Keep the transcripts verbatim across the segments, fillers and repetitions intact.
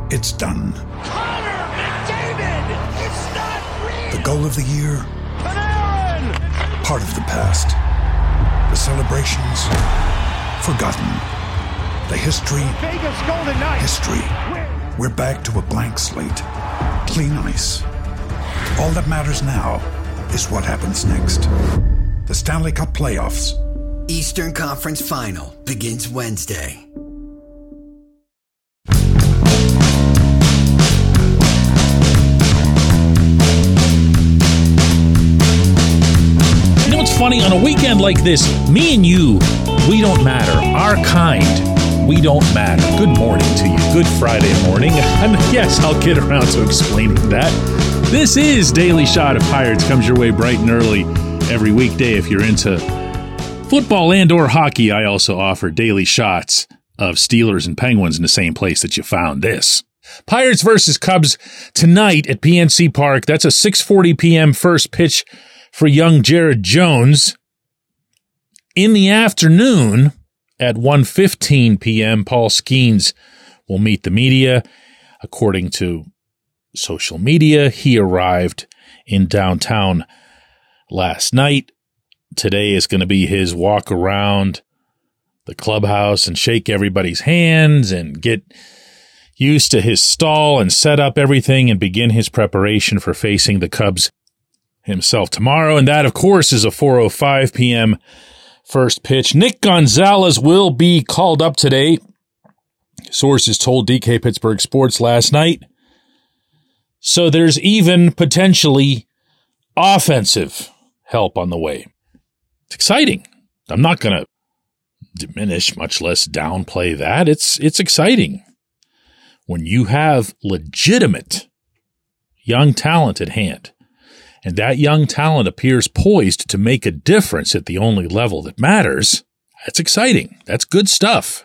it's done. Connor McDavid! It's not real! The goal of the year? Panarin! Part of the past. The celebrations? Forgotten. The history? Vegas Golden Knights! History. We're back to a blank slate. Clean ice. All that matters now is what happens next. The Stanley Cup playoffs. Eastern Conference Final begins Wednesday. You know what's funny? On a weekend like this, me and you, we don't matter. Our kind, we don't matter. Good morning to you. Good Friday morning. And yes, I'll get around to explaining that. This is Daily Shot of Pirates. Comes your way bright and early every weekday if you're into football and or hockey. I also offer daily shots of Steelers and Penguins in the same place that you found this. Pirates versus Cubs tonight at P N C Park. That's a six forty p.m. first pitch for young Jared Jones. In the afternoon at one fifteen p.m., Paul Skeens will meet the media. According to social media, he arrived in downtown last night. Today is going to be his walk around the clubhouse and shake everybody's hands and get used to his stall and set up everything and begin his preparation for facing the Cubs himself tomorrow. And that, of course, is a four oh five p.m. first pitch. Nick Gonzalez will be called up today. Sources told D K Pittsburgh Sports last night. So there's even potentially offensive help on the way. It's exciting. I'm not going to diminish, much less downplay that. It's it's exciting when you have legitimate young talent at hand, and that young talent appears poised to make a difference at the only level that matters. That's exciting. That's good stuff.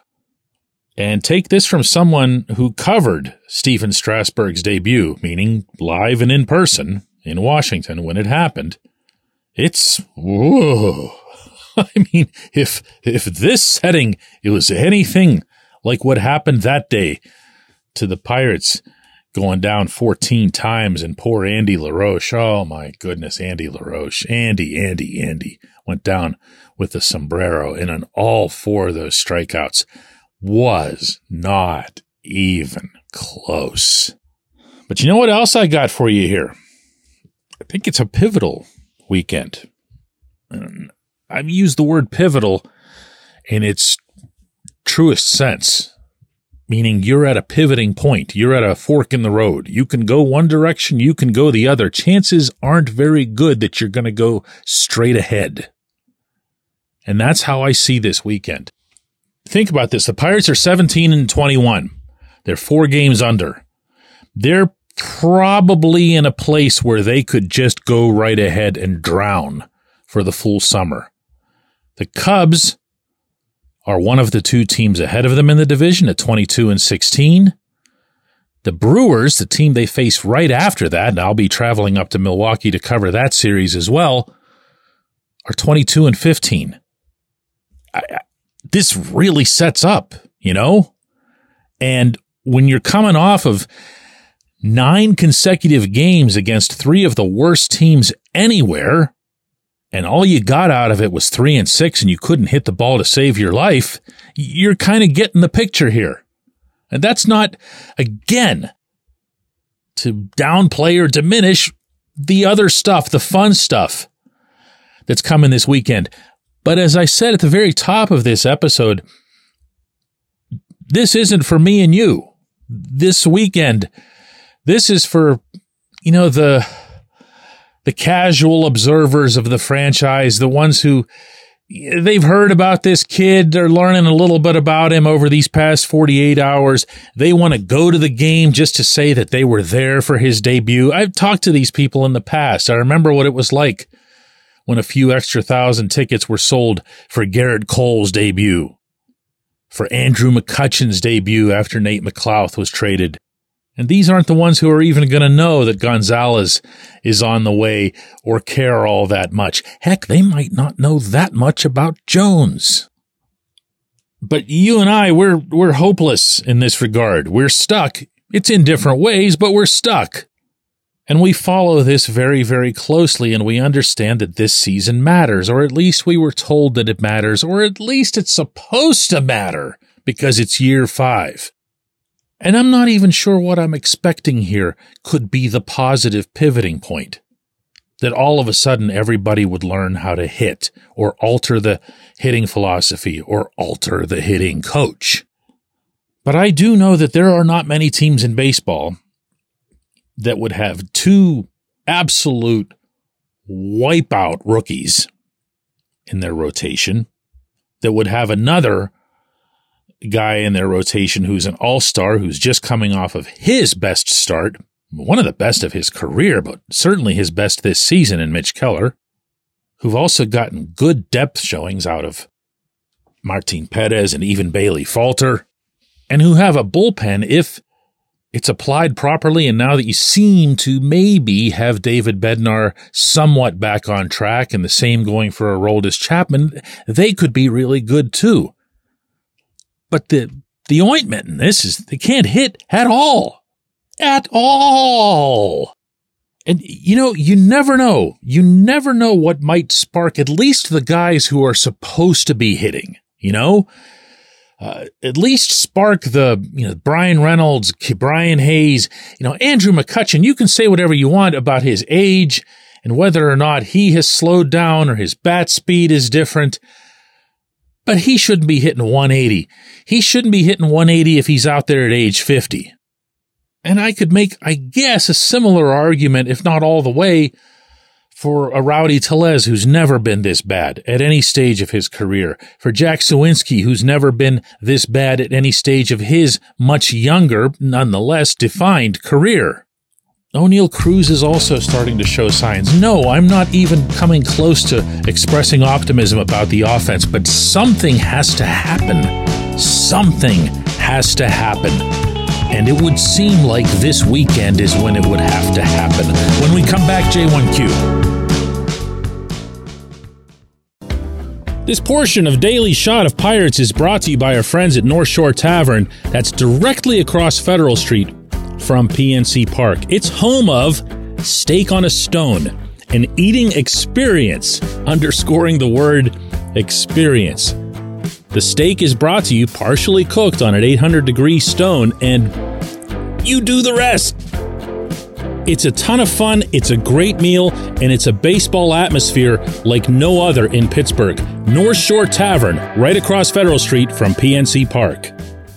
And take this from someone who covered Stephen Strasburg's debut, meaning live and in person in Washington when it happened. It's, whoa. I mean, if if this setting, it was anything like what happened that day to the Pirates going down fourteen times and poor Andy LaRoche. Oh, my goodness, Andy LaRoche. Andy, Andy, Andy went down with the sombrero, and on all four of those strikeouts was not even close. But you know what else I got for you here? I think it's a pivotal weekend. And I've used the word pivotal in its truest sense, meaning you're at a pivoting point. You're at a fork in the road. You can go one direction, you can go the other. Chances aren't very good that you're going to go straight ahead. And that's how I see this weekend. Think about this. The Pirates are seventeen and twenty-one. They're four games under. They're probably in a place where they could just go right ahead and drown for the full summer. The Cubs are one of the two teams ahead of them in the division at twenty-two and sixteen. The Brewers, the team they face right after that, and I'll be traveling up to Milwaukee to cover that series as well, are twenty-two and fifteen. I, I, this really sets up, you know? And when you're coming off of nine consecutive games against three of the worst teams anywhere, and all you got out of it was three and six and you couldn't hit the ball to save your life, you're kind of getting the picture here. And that's not, again, to downplay or diminish the other stuff, the fun stuff that's coming this weekend. But as I said at the very top of this episode, this isn't for me and you. This weekend, this is for, you know, the the casual observers of the franchise, the ones who, they've heard about this kid, they're learning a little bit about him over these past forty-eight hours. They want to go to the game just to say that they were there for his debut. I've talked to these people in the past. I remember what it was like when a few extra thousand tickets were sold for Garrett Cole's debut, for Andrew McCutchen's debut after Nate McLouth was traded. And these aren't the ones who are even going to know that Gonzalez is on the way or care all that much. Heck, they might not know that much about Jones. But you and I, we're we're hopeless in this regard. We're stuck It's in different ways, but we're stuck. And we follow this very, very closely, and we understand that this season matters, or at least we were told that it matters, or at least it's supposed to matter because it's year five. And I'm not even sure what I'm expecting here could be the positive pivoting point. That all of a sudden everybody would learn how to hit, or alter the hitting philosophy, or alter the hitting coach. But I do know that there are not many teams in baseball that would have two absolute wipeout rookies in their rotation, that would have another guy in their rotation who's an all-star, who's just coming off of his best start, one of the best of his career, but certainly his best this season in Mitch Keller, who've also gotten good depth showings out of Martin Perez and even Bailey Falter, and who have a bullpen if it's applied properly, and now that you seem to maybe have David Bednar somewhat back on track and the same going for Aroldis Chapman, they could be really good too. But the the ointment in this is they can't hit at all. At all. And, you know, you never know. You never know what might spark at least the guys who are supposed to be hitting, you know? Uh, at least spark the, you know, Brian Reynolds, Brian Hayes, you know, Andrew McCutchen. You can say whatever you want about his age and whether or not he has slowed down or his bat speed is different, but he shouldn't be hitting one eighty. He shouldn't be hitting one eighty if he's out there at age fifty. And I could make, I guess, a similar argument, if not all the way, for a Rowdy Tellez who's never been this bad at any stage of his career, for Jack Sawinski who's never been this bad at any stage of his much younger, nonetheless defined career. O'Neal Cruz is also starting to show signs. No, I'm not even coming close to expressing optimism about the offense, but something has to happen. Something has to happen. And it would seem like this weekend is when it would have to happen. When we come back, J one Q. This portion of Daily Shot of Pirates is brought to you by our friends at North Shore Tavern. That's directly across Federal Street from P N C Park. It's home of Steak on a Stone, an eating experience, underscoring the word experience. The steak is brought to you partially cooked on an eight hundred degree stone, and you do the rest. It's a ton of fun, it's a great meal, and it's a baseball atmosphere like no other in Pittsburgh. North Shore Tavern, right across Federal Street from P N C Park.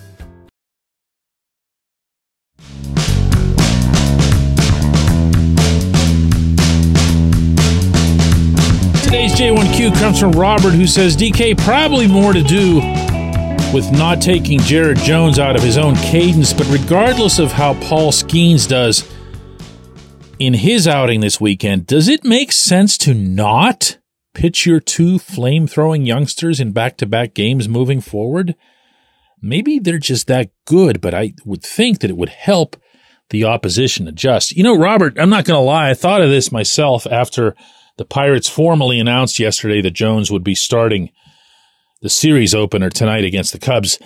Today's J one Q comes from Robert, who says, D K, probably more to do with not taking Jared Jones out of his own cadence, but regardless of how Paul Skeens does in his outing this weekend, does it make sense to not pitch your two flame-throwing youngsters in back-to-back games moving forward? Maybe they're just that good, but I would think that it would help the opposition adjust. You know, Robert, I'm not going to lie, I thought of this myself after the Pirates formally announced yesterday that Jones would be starting the series opener tonight against the Cubs.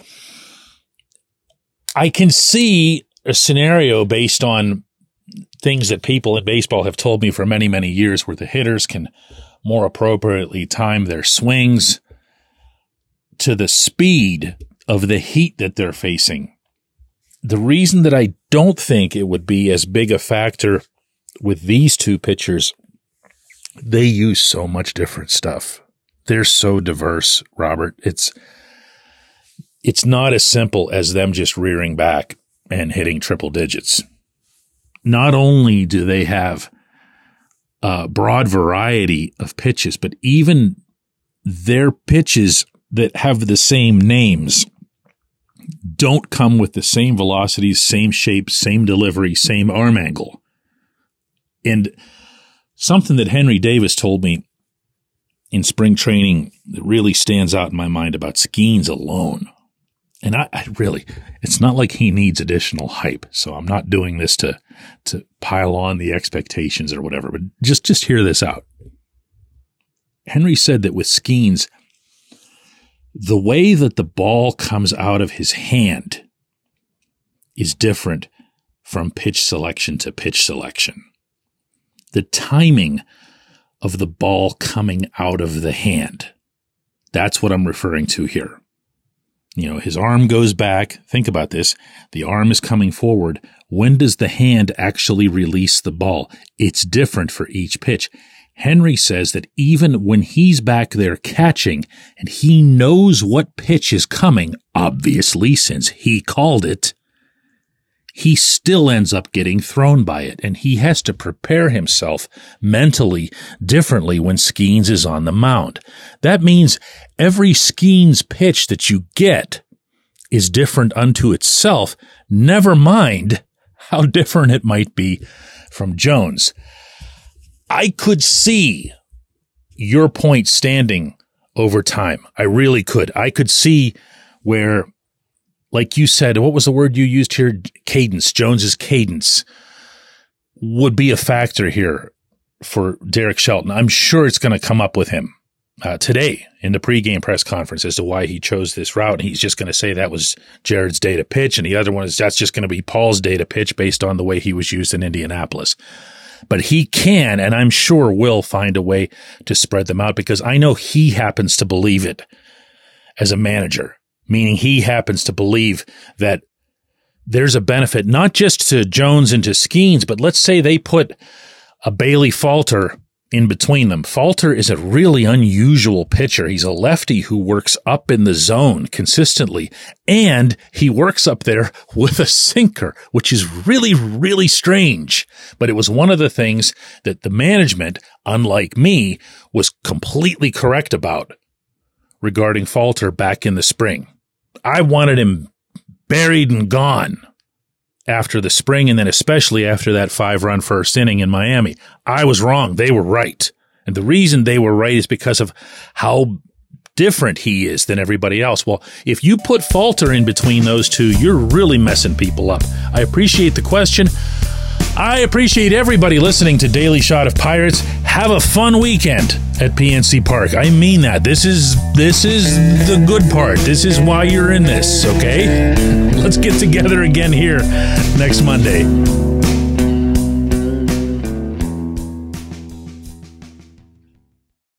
I can see a scenario based on things that people in baseball have told me for many, many years where the hitters can more appropriately time their swings to the speed of the heat that they're facing. The reason that I don't think it would be as big a factor with these two pitchers, they use so much different stuff. They're so diverse, Robert. It's it's not as simple as them just rearing back and hitting triple digits. Not only do they have a broad variety of pitches, but even their pitches that have the same names don't come with the same velocities, same shape, same delivery, same arm angle. And something that Henry Davis told me in spring training that really stands out in my mind about Skeens alone. And I, I really, it's not like he needs additional hype. So I'm not doing this to, to pile on the expectations or whatever, but just, just hear this out. Henry said that with Skeens, the way that the ball comes out of his hand is different from pitch selection to pitch selection. The timing of the ball coming out of the hand. That's what I'm referring to here. You know, his arm goes back. Think about this. The arm is coming forward. When does the hand actually release the ball? It's different for each pitch. Henry says that even when he's back there catching and he knows what pitch is coming, obviously since he called it, he still ends up getting thrown by it, and he has to prepare himself mentally differently when Skeens is on the mound. That means every Skeens pitch that you get is different unto itself, never mind how different it might be from Jones. I could see your point standing over time. I really could. I could see where, like you said, what was the word you used here? Cadence. Jones's cadence would be a factor here for Derek Shelton. I'm sure it's going to come up with him uh, today in the pregame press conference as to why he chose this route. And he's just going to say that was Jared's day to pitch. And the other one is that's just going to be Paul's day to pitch based on the way he was used in Indianapolis. But he can, and I'm sure will, find a way to spread them out because I know he happens to believe it as a manager, meaning he happens to believe that there's a benefit not just to Jones and to Skeens, but let's say they put a Bailey Falter in between them. Falter is a really unusual pitcher. He's a lefty who works up in the zone consistently, and he works up there with a sinker, which is really, really strange. But it was one of the things that the management, unlike me, was completely correct about regarding Falter back in the spring. I wanted him buried and gone after the spring, and then especially after that five-run first inning in Miami. I was wrong. They were right. And the reason they were right is because of how different he is than everybody else. Well, if you put Falter in between those two, you're really messing people up. I appreciate the question. I appreciate everybody listening to Daily Shot of Pirates. Have a fun weekend at P N C Park. I mean that. This is this is the good part. This is why you're in this, okay? Let's get together again here next Monday.